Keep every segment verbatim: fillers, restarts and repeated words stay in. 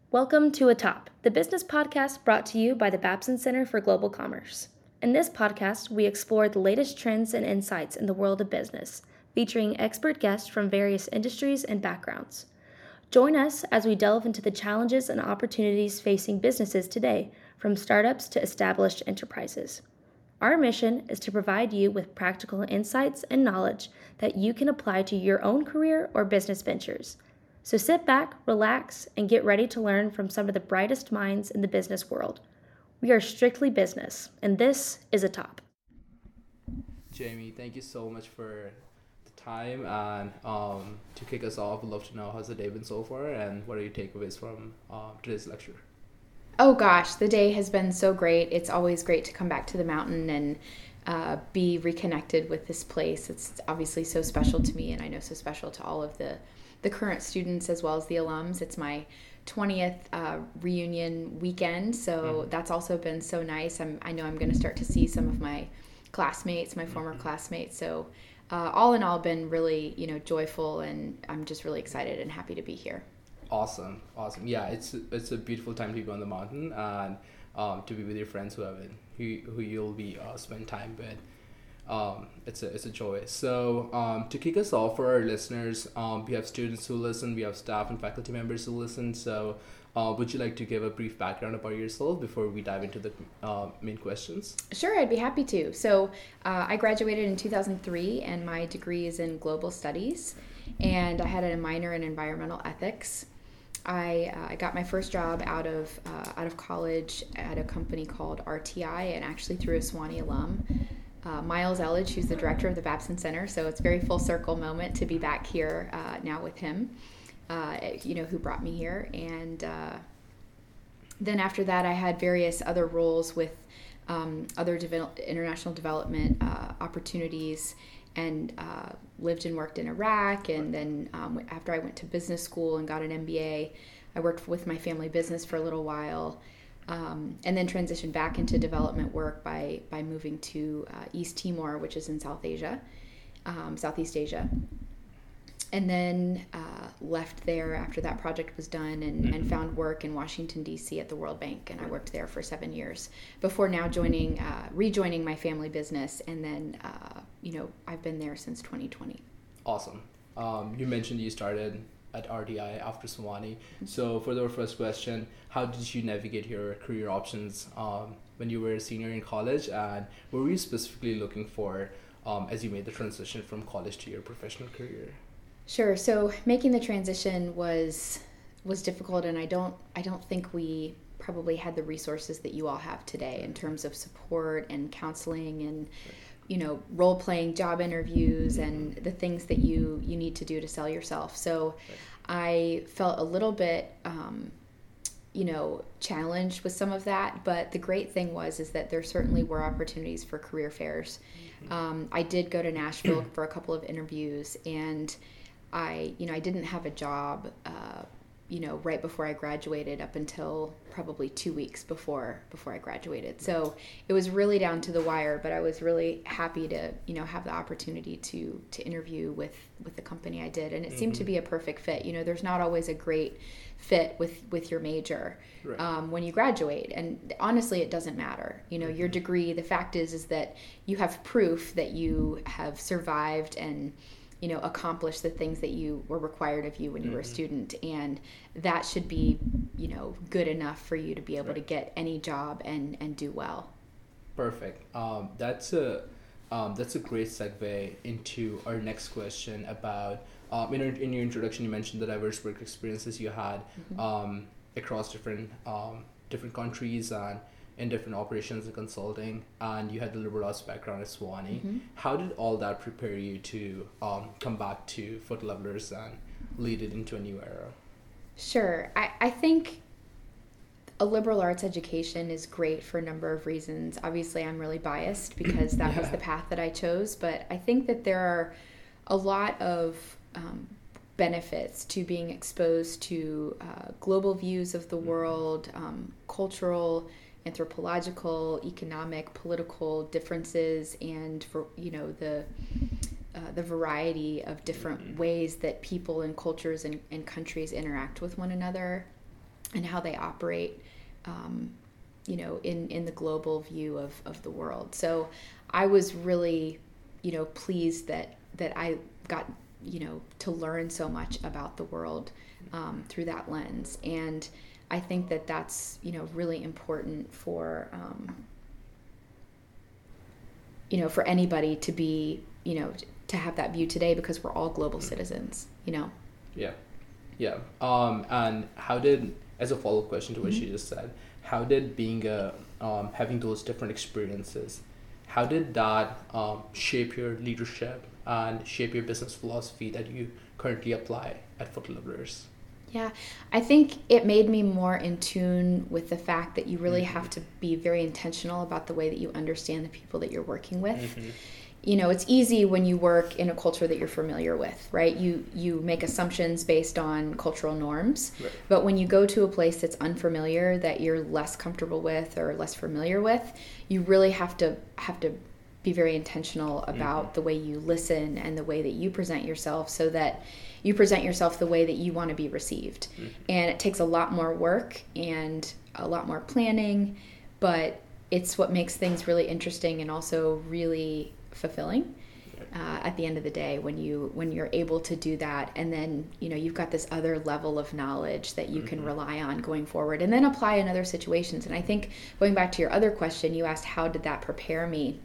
Welcome to Atop, the business podcast brought to you by the Babson Center for Global Commerce. In this podcast, we explore the latest trends and insights in the world of business, featuring expert guests from various industries and backgrounds. Join us as we delve into the challenges and opportunities facing businesses today, from startups to established enterprises. Our mission is to provide you with practical insights and knowledge that you can apply to your own career or business ventures. So sit back, relax, and get ready to learn from some of the brightest minds in the business world. We are strictly business, and this is Atop. Jamie, thank you so much for the time. And um, to kick us off, we'd love to know how's the day been so far and what are your takeaways from uh, today's lecture? Oh gosh, the day has been so great. It's always great to come back to the mountain and uh, be reconnected with this place. It's obviously so special to me, and I know so special to all of the the current students as well as the alums. It's my twentieth uh, reunion weekend, so mm-hmm. that's also been so nice. I'm, I know I'm going to start to see some of my classmates, my mm-hmm. former classmates. So uh, all in all, been really, you know, joyful, and I'm just really excited and happy to be here. Awesome, awesome. Yeah, it's it's a beautiful time to be on the mountain and um, to be with your friends who have it, who who you'll be uh, spend time with. Um, it's a it's a joy. So um, to kick us off for our listeners, um, we have students who listen, we have staff and faculty members who listen. So uh, would you like to give a brief background about yourself before we dive into the uh, main questions? Sure, I'd be happy to. So uh, I graduated in two thousand three, and my degree is in global studies, and I had a minor in environmental ethics. I uh, got my first job out of uh, out of college at a company called R T I, and actually through a Sewanee alum. Uh, Miles Elledge, who's the director of the Babson Center, so it's a very full circle moment to be back here uh, now with him, uh, you know, who brought me here. And uh, then after that, I had various other roles with um, other devel- international development uh, opportunities, and uh, lived and worked in Iraq. And then um, after I went to business school and got an M B A, I worked with my family business for a little while. Um, and then transitioned back into development work by by moving to uh, East Timor, which is in South Asia, um, Southeast Asia. And then uh, left there after that project was done, and, mm-hmm. and found work in Washington, D C at the World Bank. And I worked there for seven years before now joining, uh, rejoining my family business. And then, uh, you know, I've been there since twenty twenty. Awesome. Um, you mentioned you started at R T I after Sewanee. So for the first question, how did you navigate your career options um, when you were a senior in college, and what were you specifically looking for um, as you made the transition from college to your professional career? Sure. So making the transition was was difficult, and I don't I don't think we probably had the resources that you all have today in terms of support and counseling and you know, role-playing job interviews and the things that you, you need to do to sell yourself. So I felt a little bit, um, you know, challenged with some of that. But the great thing was is that there certainly were opportunities for career fairs. Um, I did go to Nashville for a couple of interviews, and I, you know, I didn't have a job, uh, you know, right before I graduated up until probably two weeks before before I graduated. So it was really down to the wire, but I was really happy to, you know, have the opportunity to to interview with, with the company I did. And it mm-hmm. seemed to be a perfect fit. You know, there's not always a great fit with, with your major right. um, when you graduate. And honestly, it doesn't matter. You know, mm-hmm. your degree, the fact is, is that you have proof that you have survived and you know, accomplish the things that you were required of you when you mm-hmm. were a student. And that should be, you know, good enough for you to be able right. to get any job and, and do well. Perfect. Um, that's a um, that's a great segue into our next question about, um, in, our, in your introduction, you mentioned the diverse work experiences you had mm-hmm. um, across different um, different countries and in different operations and consulting, and you had the liberal arts background at Sewanee. Mm-hmm. How did all that prepare you to um, come back to Foot Levelers and lead it into a new era? Sure. I, I think a liberal arts education is great for a number of reasons. Obviously, I'm really biased because that yeah. was the path that I chose, but I think that there are a lot of um, benefits to being exposed to uh, global views of the world, um, cultural, anthropological, economic, political differences, and for you know the uh, the variety of different ways that people and cultures and, and countries interact with one another. and how they operate, um, you know, in, in the global view of, of the world. So I was really, you know, pleased that, that I got, you know, to learn so much about the world um, through that lens. And I think that that's, you know, really important for, um, you know, for anybody to be, you know, to have that view today, because we're all global citizens, you know? Yeah. Yeah. Um, and how did, as a follow-up question to what mm-hmm. she just said, how did being a, um, having those different experiences, how did that um, shape your leadership and shape your business philosophy that you currently apply at Foot Lovelers? Yeah, I think it made me more in tune with the fact that you really mm-hmm. have to be very intentional about the way that you understand the people that you're working with. Mm-hmm. You know, it's easy when you work in a culture that you're familiar with, right? You you make assumptions based on cultural norms. Right. But when you go to a place that's unfamiliar, that you're less comfortable with or less familiar with, you really have to have to be very intentional about mm-hmm. the way you listen and the way that you present yourself, so that you present yourself the way that you want to be received. Mm-hmm. And it takes a lot more work and a lot more planning, but it's what makes things really interesting and also really fulfilling uh, at the end of the day, when you when you're able to do that. And then, you know, you've got this other level of knowledge that you mm-hmm. can rely on going forward and then apply in other situations. And I think, going back to your other question, you asked how did that prepare me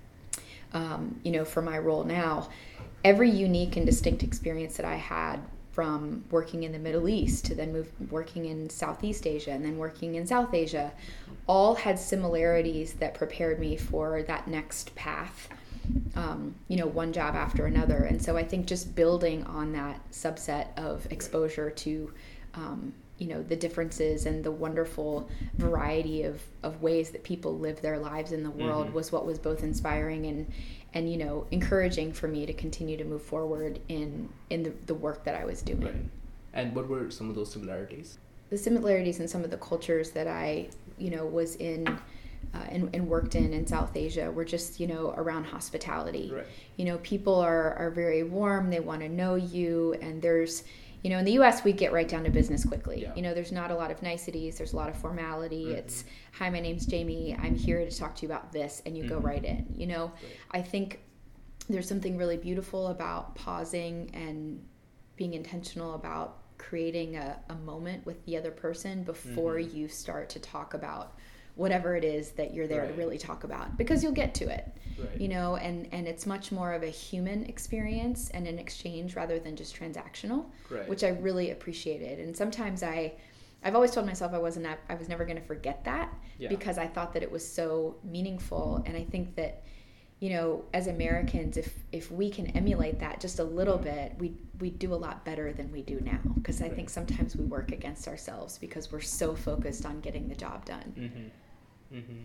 um, you know, for my role now. Every unique and distinct experience that I had, from working in the Middle East to then move working in Southeast Asia and then working in South Asia, all had similarities that prepared me for that next path, um, you know, one job after another. And so I think just building on that subset of exposure to, um, you know, the differences and the wonderful variety of, of ways that people live their lives in the world mm-hmm. was what was both inspiring and, and, you know, encouraging for me to continue to move forward in, in the, the work that I was doing. Right. And what were some of those similarities? The similarities in some of the cultures that I, you know, was in uh, and, and worked in in South Asia were just, you know, around hospitality. Right. You know, people are, are very warm. They want to know you. And there's, you know, in the U S we get right down to business quickly. Yeah. You know, there's not a lot of niceties. There's a lot of formality. Mm-hmm. It's, hi, my name's Jamie. I'm here to talk to you about this. And you mm-hmm. go right in. You know, right. I think there's something really beautiful about pausing and being intentional about creating a, a moment with the other person before mm-hmm. you start to talk about whatever it is that you're there right. to really talk about, because you'll get to it, right. you know, and, and it's much more of a human experience and an exchange rather than just transactional, right. which I really appreciated. And sometimes I, I've always told myself I wasn't, I was never going to forget that yeah. because I thought that it was so meaningful. And I think that, you know, as Americans, if if we can emulate that just a little bit, we we do a lot better than we do now. Because I think sometimes we work against ourselves because we're so focused on getting the job done. Mm-hmm. Mm-hmm.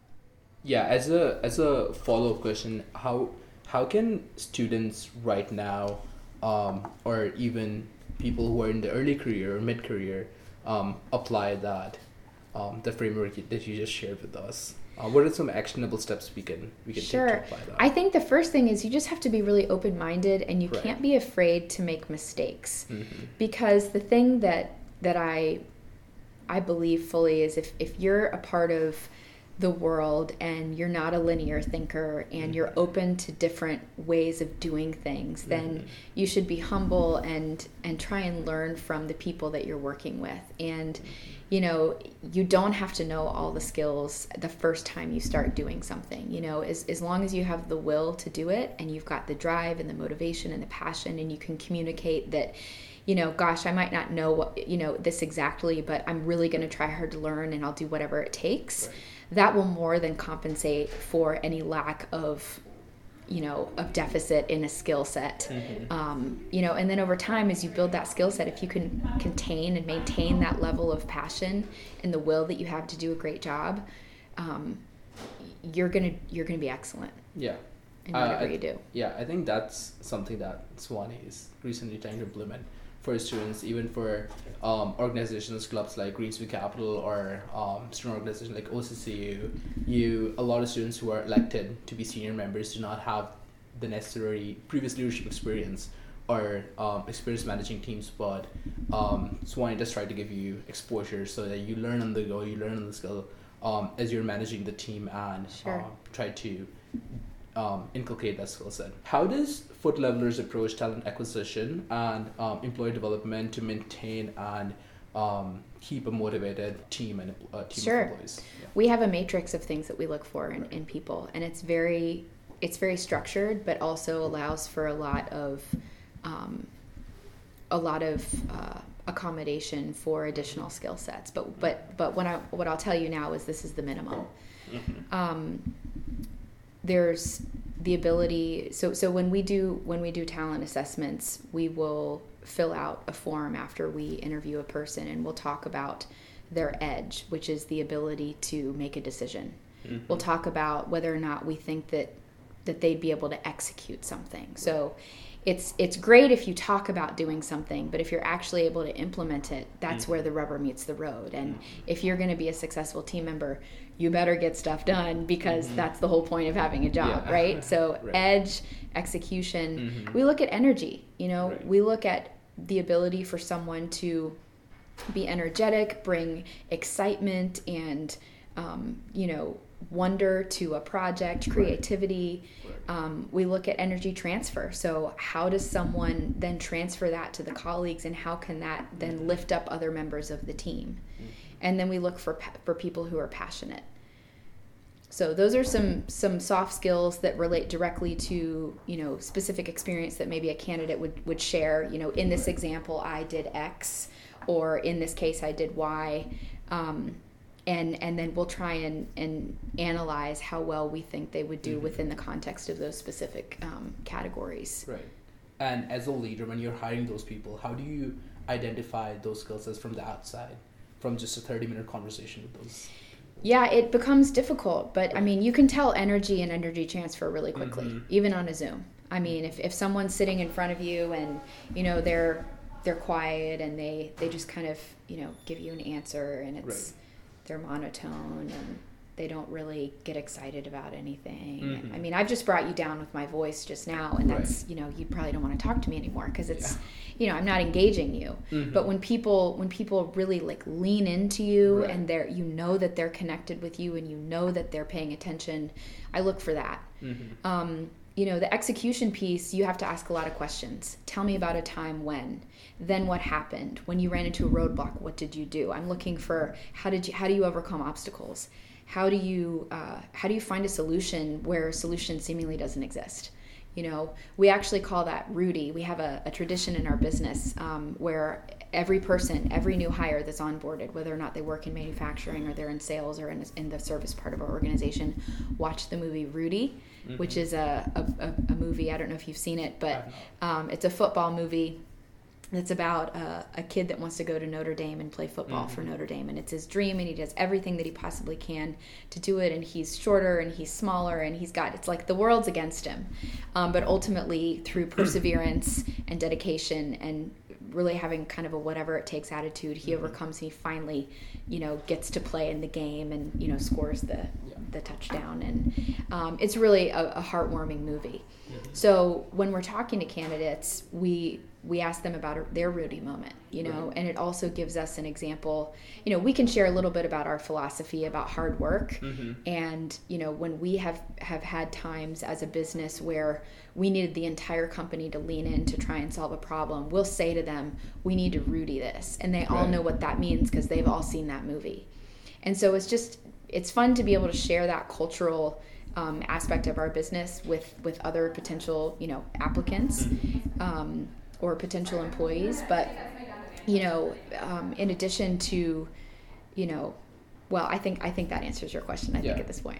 Yeah. As a as a follow-up question, how how can students right now, um, or even people who are in the early career or mid career, um, apply that um, the framework that you just shared with us? Uh, what are some actionable steps we can we can sure. take to apply that? I think the first thing is you just have to be really open-minded, and you right. can't be afraid to make mistakes. Mm-hmm. Because the thing that that I I believe fully is if, if you're a part of the world and you're not a linear thinker and mm-hmm. you're open to different ways of doing things, then mm-hmm. you should be humble and and try and learn from the people that you're working with. And mm-hmm. you know, you don't have to know all the skills the first time you start doing something. You know, as as long as you have the will to do it and you've got the drive and the motivation and the passion, and you can communicate that, you know, gosh, I might not know what, you know, this exactly, but I'm really going to try hard to learn and I'll do whatever it takes. Right. That will more than compensate for any lack of, you know, of deficit in a skill set. Mm-hmm. Um, you know, and then over time, as you build that skill set, if you can contain and maintain that level of passion and the will that you have to do a great job, um, you're gonna you're gonna be excellent. Yeah. In whatever uh, I, you do. Yeah, I think that's something that Swanee is recently trying to implement for students, even for um, organizations, clubs like Greensview Capital or um, student organizations like O C C U. You, a lot of students who are elected to be senior members do not have the necessary previous leadership experience or um, experience managing teams, but um, Swanee just try to give you exposure so that you learn on the go, you learn on the skill um, as you're managing the team, and Sure. um, try to um, inculcate that skill set. How does Foot Levelers approach talent acquisition and um, employee development to maintain and um, keep a motivated team and uh, team Sure. of employees? Yeah. We have a matrix of things that we look for in, in people, and it's very it's very structured, but also allows for a lot of um, a lot of uh, accommodation for additional skill sets. But but but when I what I'll tell you now is this is the minimum. Mm-hmm. Um, there's the ability. So so when we do when we do talent assessments, we will fill out a form after we interview a person, and we'll talk about their edge, which is the ability to make a decision. Mm-hmm. We'll talk about whether or not we think that that they'd be able to execute something. So it's it's great if you talk about doing something, but if you're actually able to implement it, that's mm-hmm. where the rubber meets the road. And mm-hmm. if you're going to be a successful team member, you better get stuff done, because mm-hmm. that's the whole point of having a job, yeah. right? So right. edge, execution. Mm-hmm. We look at energy. You know, right. we look at the ability for someone to be energetic, bring excitement and um, you know, wonder to a project, creativity. Right. Um, we look at energy transfer. So how does someone then transfer that to the colleagues, and how can that then lift up other members of the team? Mm-hmm. And then we look for for people who are passionate. So those are some some soft skills that relate directly to, you know, specific experience that maybe a candidate would, would share. You know, in this example, I did X, or in this case, I did Y. Um, and and then we'll try and, and analyze how well we think they would do mm-hmm. within the context of those specific um, categories. Right. And as a leader, when you're hiring those people, how do you identify those skill sets from the outside, from just a thirty-minute conversation with those? Yeah, it becomes difficult, but I mean, you can tell energy and energy transfer really quickly, mm-hmm. even on a Zoom. I mean, if, if someone's sitting in front of you and, you know, they're they're quiet and they, they just kind of, you know, give you an answer, and it's right. they're monotone and they don't really get excited about anything. Mm-hmm. I mean, I've just brought you down with my voice just now, and that's, right. you know, you probably don't want to talk to me anymore because it's, yeah. you know, I'm not engaging you. Mm-hmm. But when people, when people really like lean into you right. and they're, you know that they're connected with you and you know that they're paying attention, I look for that. Mm-hmm. Um, you know, the execution piece, you have to ask a lot of questions. Tell me about a time when. Then what happened? When you ran into a roadblock, what did you do? I'm looking for how did you how do you overcome obstacles? How do you uh, how do you find a solution where a solution seemingly doesn't exist? You know, we actually call that Rudy. We have a, a tradition in our business um, where every person, every new hire that's onboarded, whether or not they work in manufacturing or they're in sales or in, in the service part of our organization, watch the movie Rudy, mm-hmm. which is a, a, a movie. I don't know if you've seen it, but um, it's a football movie. It's about a, a kid that wants to go to Notre Dame and play football mm-hmm. for Notre Dame. And it's his dream, and he does everything that he possibly can to do it. And he's shorter and he's smaller, and he's got, it's like the world's against him. Um, but ultimately, through perseverance and dedication and really having kind of a whatever it takes attitude, he mm-hmm. overcomes, and he finally, you know, gets to play in the game and, you know, scores the, yeah. the touchdown. And um, it's really a, a heartwarming movie. Mm-hmm. So when we're talking to candidates, we we ask them about their Rudy moment, you know, right. and it also gives us an example. You know, we can share a little bit about our philosophy about hard work. Mm-hmm. And, you know, when we have, have had times as a business where we needed the entire company to lean in to try and solve a problem, we'll say to them, we need to Rudy this. And they right. all know what that means because they've all seen that movie. And so it's just, it's fun to be able to share that cultural um, aspect of our business with, with other potential, you know, applicants. Mm-hmm. Um, or potential employees. But, you know, um, in addition to, you know, well, I think I think that answers your question, I yeah. think, at this point.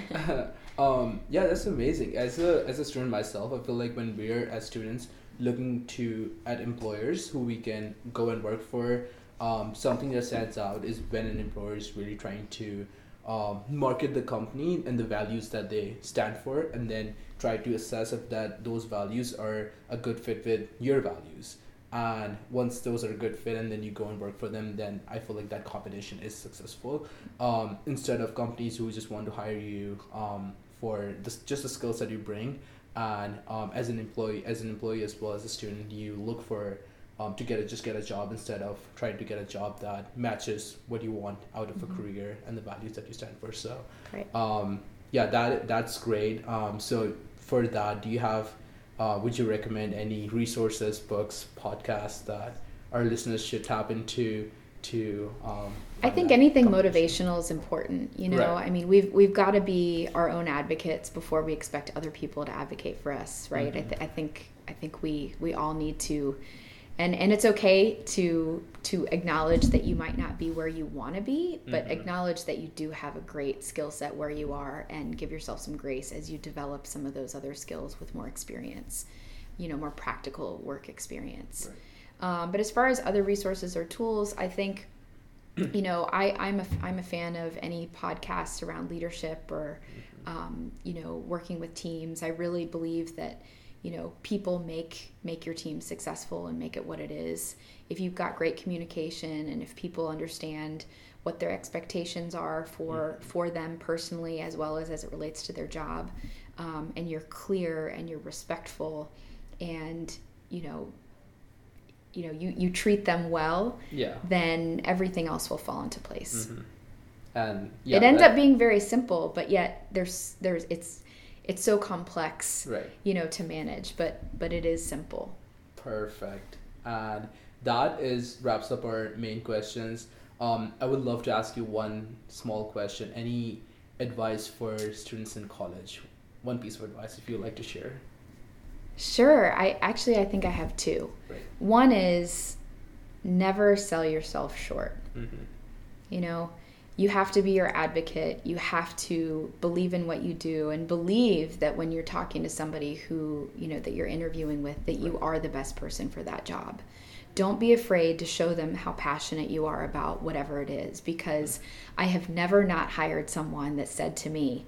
um, yeah, that's amazing. As a as a student myself, I feel like when we're, as students, looking to at employers who we can go and work for, um, something that stands out is when an employer is really trying to um, market the company and the values that they stand for, and then try to assess if that those values are a good fit with your values. And once those are a good fit and then you go and work for them, then I feel like that combination is successful. Um, instead of companies who just want to hire you um, for this, just the skills that you bring and um, as an employee, as an employee as well as a student, you look for um, to get a just get a job instead of trying to get a job that matches what you want out of mm-hmm. a career and the values that you stand for. So, right. um, yeah, that that's great. Um, so for that, do you have? Uh, would you recommend any resources, books, podcasts that our listeners should tap into? To um, I think anything motivational is important. You know, right. I mean, we've we've got to be our own advocates before we expect other people to advocate for us, right? Mm-hmm. I, th- I think I think we we all need to, and and it's okay to to acknowledge that you might not be where you want to be, but mm-hmm. acknowledge that you do have a great skill set where you are, and give yourself some grace as you develop some of those other skills with more experience, you know, more practical work experience. Right. Um, but as far as other resources or tools, I think, you know, I, I'm a I'm a fan of any podcasts around leadership or, um, you know, working with teams. I really believe that, you know, people make make your team successful and make it what it is. If you've got great communication and if people understand what their expectations are for for them personally as well as as it relates to their job, um, and you're clear and you're respectful, and you know. you know, you, you treat them well, yeah. then everything else will fall into place. Mm-hmm. And yeah, it ends that, up being very simple, but yet there's there's it's it's so complex, right. you know, to manage, but but it is simple. Perfect. And that is wraps up our main questions. Um, I would love to ask you one small question. Any advice for students in college? One piece of advice if you'd like to share. Sure. I actually, I think I have two. Right. One is never sell yourself short. Mm-hmm. You know, you have to be your advocate. You have to believe in what you do and believe that when you're talking to somebody who, you know, that you're interviewing with, that you are the best person for that job. Don't be afraid to show them how passionate you are about whatever it is, because I have never not hired someone that said to me,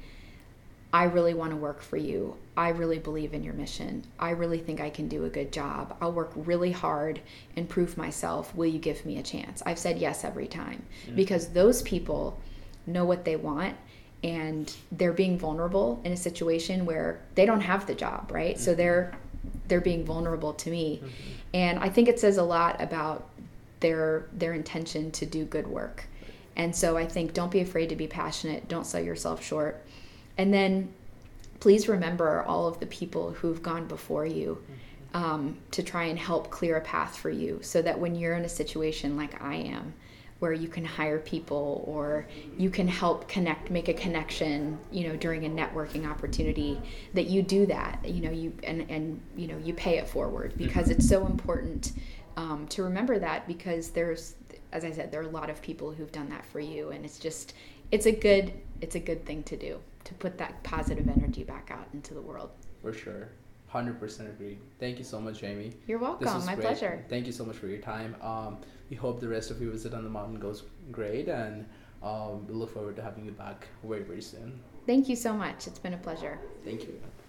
I really want to work for you. I really believe in your mission. I really think I can do a good job. I'll work really hard and prove myself. Will you give me a chance? I've said yes every time, mm-hmm. because those people know what they want and they're being vulnerable in a situation where they don't have the job, right? Mm-hmm. So they're they're being vulnerable to me. Mm-hmm. And I think it says a lot about their their intention to do good work. And so I think don't be afraid to be passionate. Don't sell yourself short. And then please remember all of the people who've gone before you, um, to try and help clear a path for you, so that when you're in a situation like I am, where you can hire people or you can help connect, make a connection, you know, during a networking opportunity, that you do that, you know, you and, and you know, you pay it forward, because it's so important um, to remember that, because there's, as I said, there are a lot of people who've done that for you, and it's just, it's a good, it's a good thing to do, to put that positive energy back out into the world. For sure. one hundred percent agreed. Thank you so much, Jamie. You're welcome. My great. pleasure. Thank you so much for your time. Um, we hope the rest of your visit on the mountain goes great, and um, we look forward to having you back very, very soon. Thank you so much. It's been a pleasure. Thank you.